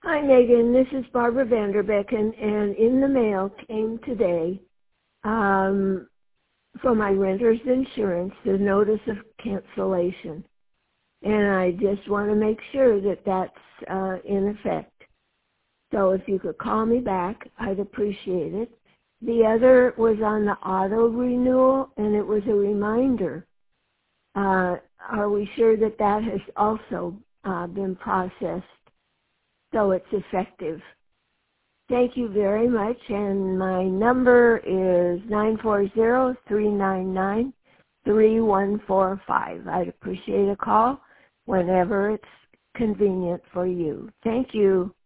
Hi, Megan. This is Barbara Vanderbecken, and in the mail came today for my renter's insurance the notice of cancellation. And I just want to make sure that that's in effect. So if you could call me back, I'd appreciate it. The other was on the auto renewal, and it was a reminder. Are we sure that that has also been processed so it's effective? Thank you very much, and my number is 940-399-3145. I'd appreciate a call whenever it's convenient for you. Thank you.